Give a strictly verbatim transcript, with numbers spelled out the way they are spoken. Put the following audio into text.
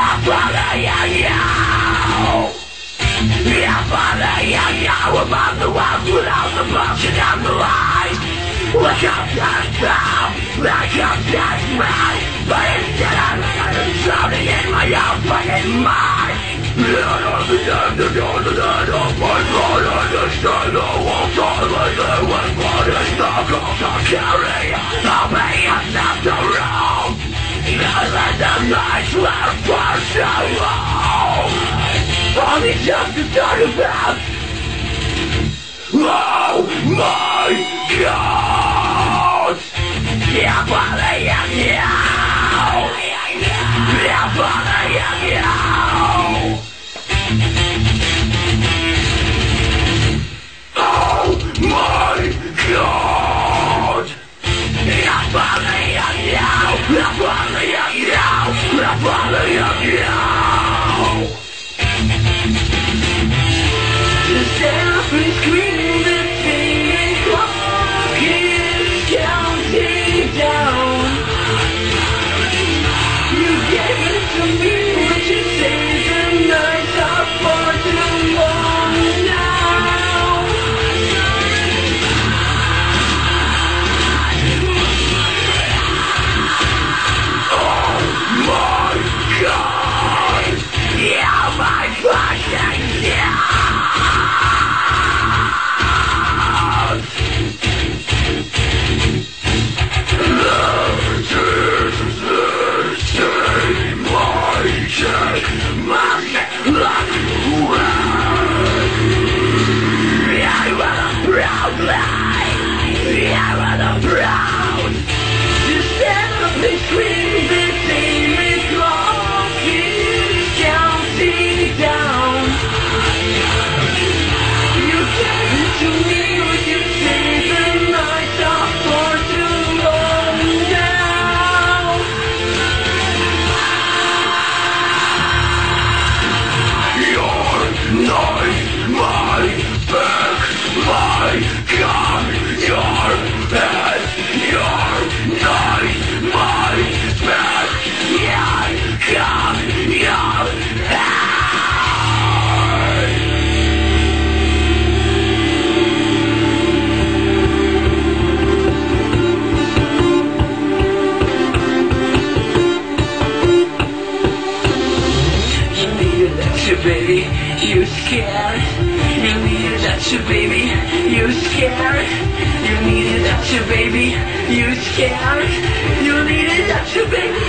Above the walls without the function of the light. Like I'm just down, like I'm just mad. But instead I'm drowning in my own fucking mind. Yet at the end of the end of my blood, understand the whole silence. There was blood and struggles to carry the pain of the road. Even the nights were far so long. Only just to talk about. Oh my God! Yeah, Father, yeah, yeah! Yeah, Father, yeah, yeah! Oh my God! Yeah, Father, yeah, yeah! Yeah, Father, yeah, yeah! Yeah, Father, yeah, yeah! Just stand up and scream. Baby, you scared? You need a touch, baby. You scared? You need a touch, baby. You scared? You need a touch, baby.